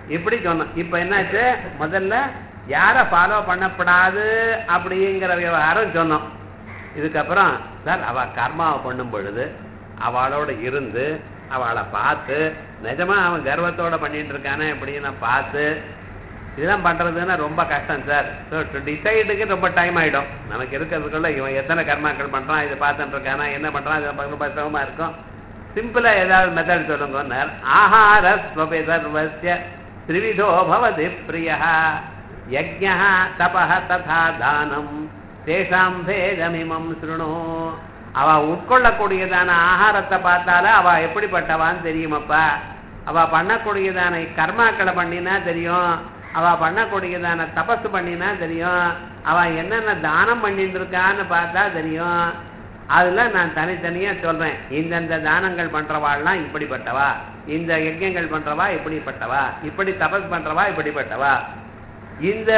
இப்படி சொன்னோம். இப்ப என்னாச்சு, முதல்ல யார ஃபாலோ பண்ணப்படாது அப்படிங்கிற விவகாரம் சொன்னோம். இதுக்கப்புறம் சார் அவ கர்மாவை பண்ணும் பொழுது அவளோட இருந்து அவளை பார்த்து நிஜமா அவன் கர்வத்தோட பண்ணிட்டு இருக்கானே அப்படின்னு பார்த்து இதெல்லாம் பண்றதுன்னா ரொம்ப கஷ்டம் சார். ஸோ டிசைடுக்கு ரொம்ப டைம் ஆயிடும். நமக்கு இருக்கிறதுக்குள்ள இவன் எத்தனை கர்மாக்கள் பண்றான், இதை பார்த்துட்டு இருக்கானா, என்ன பண்றான், இதை ரொம்ப சிரமமா இருக்கும். சிம்பிளா ஏதாவது மெத்தட் சொல்லுங்க. ஆஹார ஸ்வபி சர்வஸ்ய த்ரிவிதோ பவதி பிரியः யஜ்ஞः தபः ததா தானம் தேஷாம் பேதமிமம் ஸ்ருணு. அவ உட்கொள்ளக்கூடியதான ஆகாரத்தை பார்த்தால அவ எப்படிப்பட்டவான்னு தெரியுமப்பா. அவ பண்ணக்கூடியதான கர்மாக்களை பண்ணினா தெரியும், அவ பண்ணக்கூடியதான தபசு பண்ணினா தெரியும், அவ என்னென்ன தானம் பண்ணிட்டு இருக்கான்னு பார்த்தா தெரியும். அதுல நான் தனித்தனியா சொல்றேன், இந்தந்த தானங்கள் பண்றவாள்லாம் இப்படிப்பட்டவா, இந்த யஜ்ஞங்கள் பண்றவா இப்படிப்பட்டவா, இப்படி தபஸ் பண்றவா இப்படிப்பட்டவா, இந்த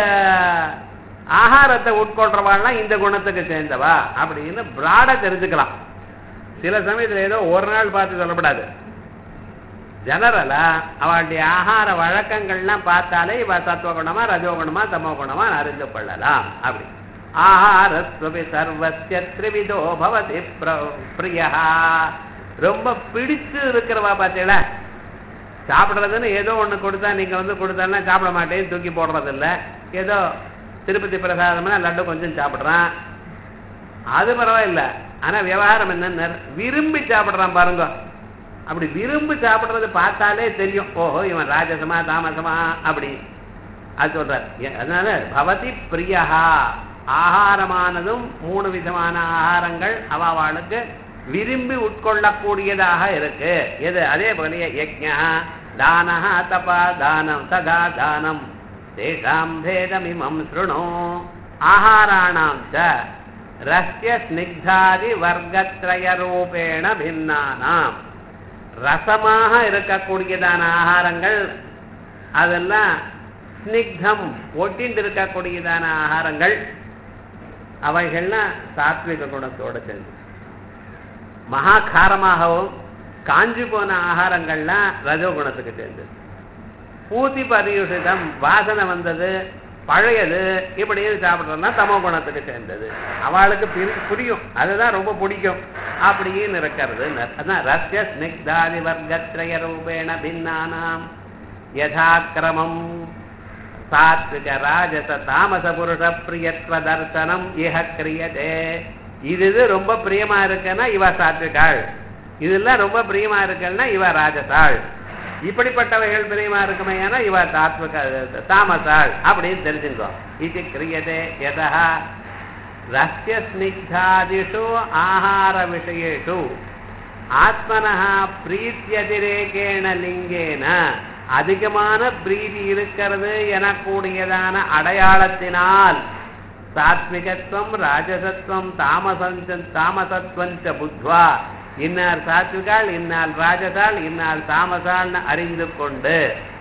ஆகாரத்தை உட்கொள்றவாள்லாம் இந்த குணத்துக்கு சேர்ந்தவா அப்படின்னு பிராடா தெரிஞ்சுக்கலாம். சில சமயத்துல ஏதோ ஒரு நாள் பார்த்து சொல்லப்படாது. ஜெனரலா அவளுடைய ஆகார வழக்கங்கள்லாம் பார்த்தாலே இவ சத்துவகுணமா ரஜோகுணமா தமோகுணமா அறிந்து கொள்ளலாம். அப்படி ஆஹாரஸ்வபி சர்வஸ்ய த்ரிவிதோ பவதி பிரியः. ரொம்ப பிடிச்சு இருக்கிறவா பார்த்தீங்களா, சாப்பிட்றதுன்னு ஏதோ ஒண்ணு கொடுத்தா நீங்க கொடுத்தா சாப்பிட மாட்டேன்னு தூக்கி போடுறது இல்லை. ஏதோ திருப்பதி பிரசாதம்னா லட்டு கொஞ்சம் சாப்பிட்றான், அது பரவாயில்ல. ஆனா விவகாரம் என்னன்னு விரும்பி சாப்பிட்றான் பாருங்க. அப்படி விரும்பி சாப்பிட்றது பார்த்தாலே தெரியும், ஓஹோ இவன் ராஜசமா தாமசமா அப்படி அது சொல்றார். அதனால பவதி பிரியः, ஆகாரமானதும் 3 விதமான ஆகாரங்கள் அவளுக்கு விரும்பி உட்கொள்ளக்கூடியதாக இருக்கு. எது அதே போல யஜ்ஞா தானஹ தபா தானம் ததா தானம் தேஷாம் பேதமிமம் ஸ்ருணு. ஆகாராணாம் ச ரஸ்ய ஸ்னிக்தாதி வர்க்கத்ரய ரூபேண பின்னானாம். ரசமாக இருக்கக்கூடியதான ஆகாரங்கள் அதெல்லாம் ஸ்னிக்தம் ஒட்டிண்டு இருக்கக்கூடியதான ஆகாரங்கள் அவைகள்லாம் சாத்விக குணத்தோட சேர்ந்து. மகாகாரமாகவும் காஞ்சி போன ஆகாரங்கள்லாம் ரஜோகுணத்துக்கு சேர்ந்து. பூத்தி பரியுஷிதம் வாசனை வந்தது பழையது இப்படியே சாப்பிட்றதுனா தமோ குணத்துக்கு சேர்ந்தது. அவளுக்கு புரியும், அதுதான் ரொம்ப பிடிக்கும் அப்படின்னு இருக்கிறது. அதான் ரஸ்ய ஸ்னிக்தாதி வர்க்கத்ரய ரூபேண பின்னானாம் யதாக்கிரமம் சாத்விக ராஜச தாமச புருஷ பிரியத்வ தர்சனம் இஹ கிரியதே. இது ரொம்ப பிரியமா இருக்குன்னா இவ சாத்விகாள், இதெல்லாம் ரொம்ப பிரியமா இருக்குன்னா இவ ராஜசாள், இப்படிப்பட்டவைகள் பிரியமா இருக்குமே ஏன்னா இவ தாமசாள் அப்படின்னு தெரிஞ்சுக்கோ. இது கிரியதே யதா ரஸ்ய ஸ்னிக்தாதிஷு ஆஹார விஷயேஷு ஆத்மனஹ பிரீத்யதிரேகேண லிங்கேன. அதிகமான பிரீதி இருக்கிறது எனக்கூடியதான அடையாளத்தினால் சாத்விகத்துவம் ராஜசத்துவம் தாமசத்துவஞ்ச புத்வா இன்னார் சாத்விகாள் இன்னால் ராஜசாள் இன்னால் தாமசாள்னு அறிந்து கொண்டு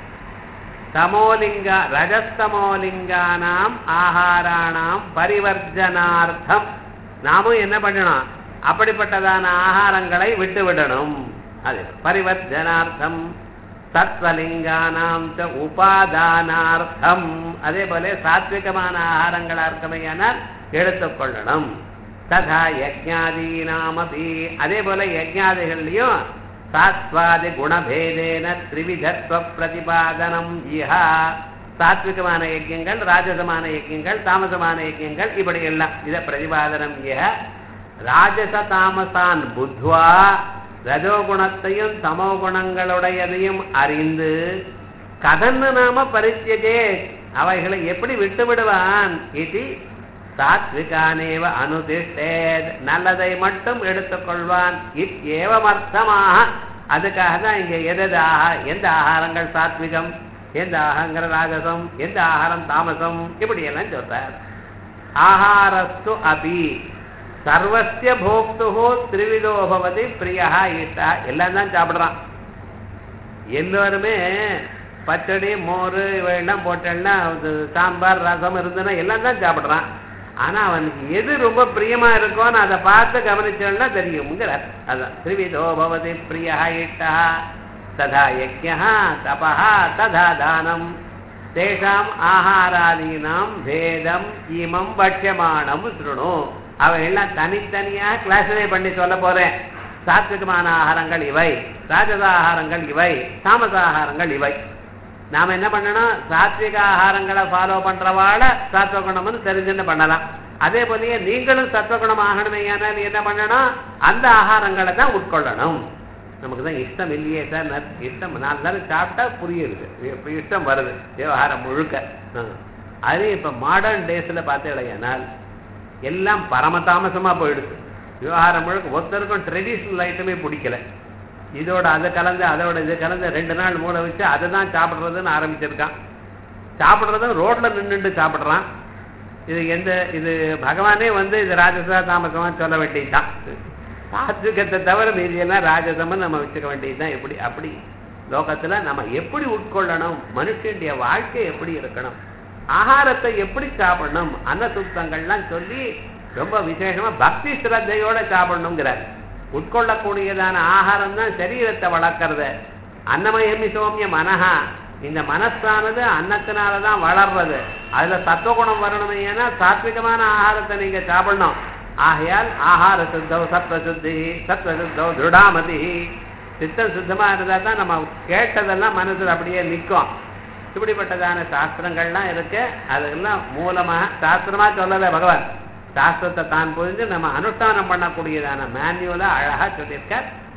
தமோலிங்க ரஜஸ்தமோலிங்கானாம் ஆகாராணாம் பரிவர்ஜனார்த்தம் நாமும் என்ன பண்ணணும், அப்படிப்பட்டதான ஆகாரங்களை விட்டு விடணும். அது பரிவர்ஜனார்த்தம். சத்வலிங்கானாம் ச உபாதானார்த்தம். அதே போல சாத்விகமான ஆகாரங்களா இருக்கமையானால் எடுத்துக்கொள்ளணும். ததா யஜ்ஞாதீனாமபி. அதே போல யஜ்ஞாதிகள்லையும் சாத்வாதி குணபேதேன த்ரிவிதத்வ பிரதிபாதனம் இஹ. சாத்விகமான யஜ்ஞங்கள் ராஜசமான யஜ்ஞங்கள் தாமசமான யஜ்ஞங்கள் இப்படி எல்லாம் இத பிரதிபாதனம் இஹ. ராஜச தாமசான் புத்வா ரஜோகுணத்தையும் தமோ குணங்களுடையதையும் அறிந்து கதன்னு நாம பரித்தியஜே அவைகளை எப்படி விட்டு விடுவான். இது சாத்விகானேவ அனுதிஷ்டேத். நல்லதை மட்டும் எடுத்துக்கொள்வான். ஏவமர்த்தமாக. அதுக்காக தான் இங்க எந்த ஆகாரங்கள் சாத்விகம், எந்த ஆகாரங்கள் ராஜசம், எந்த ஆகாரம் தாமசம் இப்படி எல்லாம் சொல்றார். ஆகாரஸ்து அபி சர்வஸ்ய போக்துஹு த்ரிவிதோ பவதி பிரியா ஈட்டா. எல்லாம் தான் சாப்பிடுறான். எல்லோருமே பச்சடி மோர் இவையெல்லாம் போட்டேன்னா சாம்பார் ரசம் இருந்ததுன்னா எல்லாம் தான் சாப்பிடுறான். ஆனா அவனுக்கு எது ரொம்ப பிரியமா இருக்கும்னு அதை பார்த்து கவனிச்சோம்னா தெரியுங்கிறார். அதான் த்ரிவிதோ பவதி பிரியா ஈட்டா ததா யஜ்ஞः தபः ததா தானம் தேஷாம் ஆஹாராதீனாம் பேதம் இமம் பட்சமானம் ஸ்ருணு. அவையெல்லாம் தனித்தனியாக கிளாஸிஃபை பண்ணி சொல்ல போறேன். சாத்விகமான ஆகாரங்கள் இவை, ராஜச ஆகாரங்கள் இவை, தாமச ஆகாரங்கள் இவை. நாம என்ன பண்ணணும்? சாத்விக ஆகாரங்களை ஃபாலோ பண்றவாழ சத்வகுணம்னு தெரிஞ்சுன்னு பண்ணலாம். அதே போலயே நீங்களும் சத்வகுணம் ஆகணுமே ஆனால் என்ன பண்ணணும்? அந்த ஆகாரங்களை தான் உட்கொள்ளணும். நமக்கு தான் இஷ்டம் இல்லையே சார். இஷ்டம் 4 நாள் சாப்பிட்டா புரியுது, இப்போ இஷ்டம் வருது விவகாரம் முழுக்க. அது இப்போ மாடர்ன் டேஸில் பார்த்தீங்கன்னா எல்லாம் பரமதாமசமாக போயிடுது. விவகாரம் முழுக்க ஒருத்தருக்கும் ட்ரெடிஷ்னல் ஐட்டமே பிடிக்கல. இதோட அதை கலந்து அதோட இது கலந்து 2 நாள் மூளை வச்சு அதை தான் சாப்பிட்றதுன்னு ஆரம்பிச்சிருக்கான். சாப்பிட்றதும் ரோட்டில் நின்றுட்டு சாப்பிட்றான். இது பகவானே இது ராஜசா தாமசமாக சொல்ல வேண்டியதுதான். சாத்விகத்தை தவிர மீதியெல்லாம் ராஜசம்னு நம்ம வச்சுக்க வேண்டியதுதான். எப்படி அப்படி லோகத்தில் நம்ம எப்படி உட்கொள்ளணும், மனுஷனுடைய வாழ்க்கை எப்படி இருக்கணும், ஆகாரத்தை எப்படி சாப்பிடணும், அன்னசூக்தங்கள்லாம் சொல்லி ரொம்ப விசேஷமா பக்தி ஸ்ரத்தையோட சாப்பிடணுங்கிறார். உட்கொள்ளக்கூடியதான ஆகாரம் தான் சரீரத்தை வளர்க்கறது. அன்னமயமி சோமிய மனஹா, இந்த மனசானது அன்னத்தினாலதான் வளர்றது. அதுல சத்துவகுணம் வரணும். ஏன்னா சாத்விகமான ஆகாரத்தை நீங்க சாப்பிடணும். ஆகையால் ஆகார சுத்தோ சத்வசுத்தி, சத்வசுத்தோ திருடாமதி. சித்தம் சுத்தமா இருந்தா தான் நம்ம கேட்டதெல்லாம் மனசுல அப்படியே நிற்கும். இப்படிப்பட்டதான சாஸ்திரங்கள்லாம் இருக்கு. அதெல்லாம் மூலமாக சாஸ்திரமா சொல்லல பகவான். சாஸ்திரத்தை தான் புரிஞ்சு நம்ம அனுஷ்டானம் பண்ணக்கூடியதான மேன்யூலா அழகா சொல்லியிருக்க.